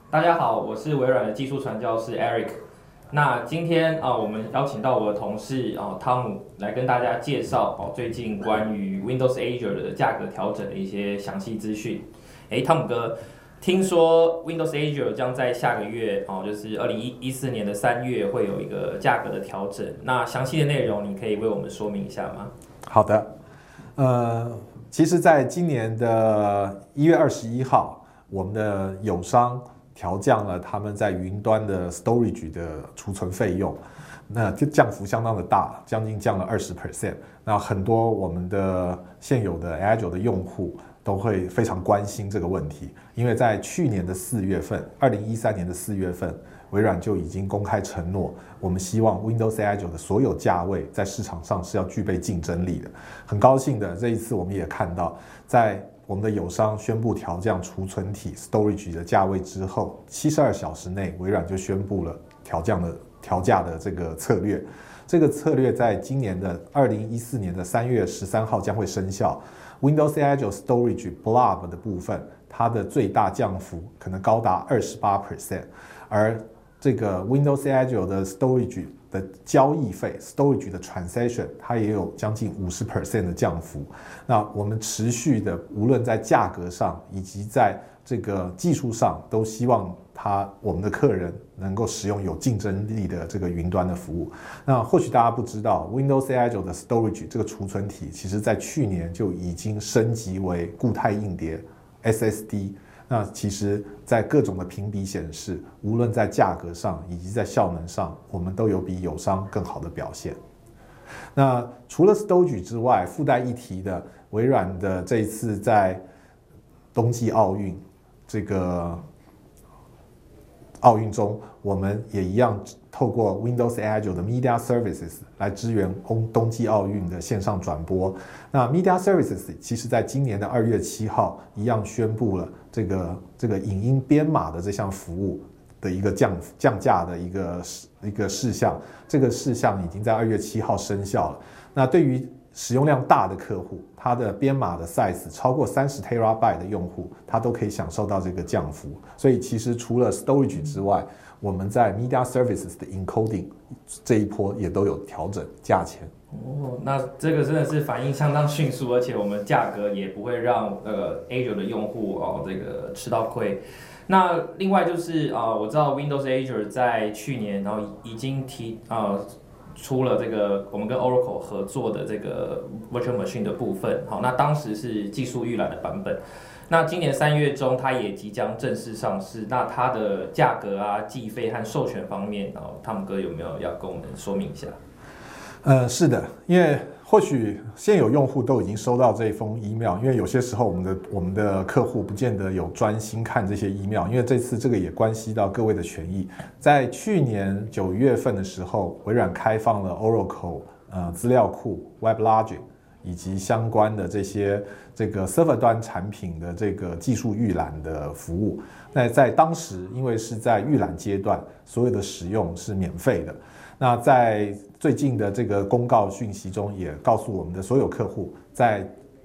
大家好，我是微软的技术传教士 Eric。那今天我们邀请到我的同事汤姆来跟大家介绍最近关于 Windows Azure 的价格调整的一些详细资讯。汤姆哥，听说 Windows Azure 将在下个月就是2014年的3月会有一个价格的调整。那详细的内容你可以为我们说明一下吗？ 好的，其实，在今年的1月21号，我们的友商调降了他们在云端的 storage 的储存费用，那降幅相当的大，将近降了20%。那很多我们的现有的 Azure 的用户都会非常关心这个问题，因为在去年的4月份，2013年的4月份，微软就已经公开承诺，我们希望 Windows Azure 的所有价位在市场上是要具备竞争力的。很高兴的，这一次我们也看到，在我们的友商宣布调降储存体 storage 的价位之后，72小时内，微软就宣布了调价的这个策略。这个策略在今年的2014年的3月13号将会生效。Windows Azure Storage Blob 的部分，它的最大降幅可能高达28%，而这个 Windows Azure 的 Storage 的交易费 ，Storage 的 Transaction， 它也有将近50% 的降幅。那我们持续的，无论在价格上以及在这个技术上，都希望我们的客人能够使用有竞争力的这个云端的服务。那或许大家不知道 ，Windows Azure 的 Storage 这个储存体，其实在去年就已经升级为固态硬碟 SSD。那其实，在各种的评比显示，无论在价格上以及在效能上，我们都有比友商更好的表现。那除了 Storage 之外，附带一提的，微软的这一次在冬季奥运这个奥运中，我们也一样透过 Windows Azure 的 Media Services 来支援冬季奥运的线上转播。那 Media Services 其实在今年的2月7号一样宣布了这个影音编码的这项服务的一个降价的一个事项。这个事项已经在2月7号生效了。那对于使用量大的客户，它的编码的 size 超过30 TB 的用户，它都可以享受到这个降幅。所以其实除了 storage 之外，我们在 media services 的 encoding 这一波也都有调整价钱。 那这个真的是反应相当迅速，而且我们价格也不会让Azure 的用户这个吃到亏。那另外就是我知道 Windows Azure 在去年已经出了这个我们跟 Oracle 合作的这个 Virtual Machine 的部分，那当时是技术预览的版本。那今年3月中，它也即将正式上市。那它的价格计费和授权方面，汤姆哥有没有要跟我们说明一下？ 是的，因为或许现有用户都已经收到这一封 email， 因为有些时候我们的客户不见得有专心看这些 email， 因为这次这个也关系到各位的权益。在去年9月份的时候，微软开放了 Oracle 资料库 WebLogic 以及相关的这个 server 端产品的这个技术预览的服务。那在当时，因为是在预览阶段，所有的使用是免费的。那在最近的这个公告讯息中，也告诉我们的所有客户，在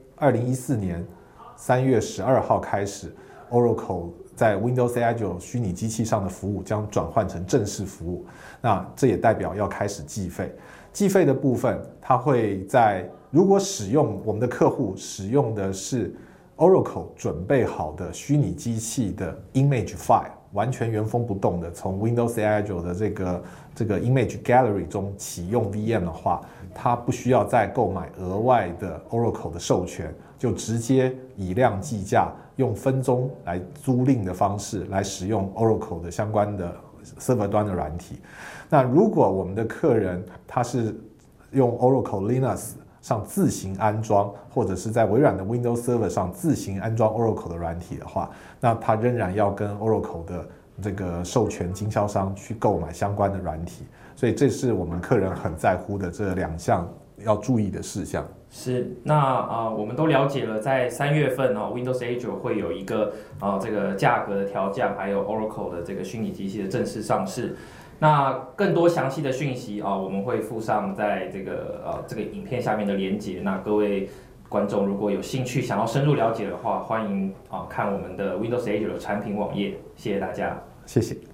2014年3月12号开始 ，Oracle 在 Windows Azure 虚拟机器上的服务将转换成正式服务。那这也代表要开始计费。计费的部分，它会如果我们的客户使用的是 Oracle 准备好的虚拟机器的 image file， 完全原封不动的从 Windows Azure 的这个 image gallery 中启用 VM 的话，它不需要再购买额外的 Oracle 的授权，就直接以量计价，用分钟来租赁的方式来使用 Oracle 的相关的 server 端的软体。那如果我们的客人他是用 Oracle Linux 上自行安装，或者是在微软的 Windows Server 上自行安装 Oracle 的软体的话，那他仍然要跟 Oracle 的这个授权经销商去购买相关的软体。所以这是我们客人很在乎的这2项要注意的事项。 是，那我们都了解了，在3月份Windows Azure 会有一个这个价格的调降，还有 Oracle 的这个虚拟机器的正式上市。那更多详细的讯息我们会附上在这个影片下面的连结。那各位观众如果有兴趣想要深入了解的话，欢迎看我们的 Windows Azure 的产品网页。谢谢大家。 谢谢。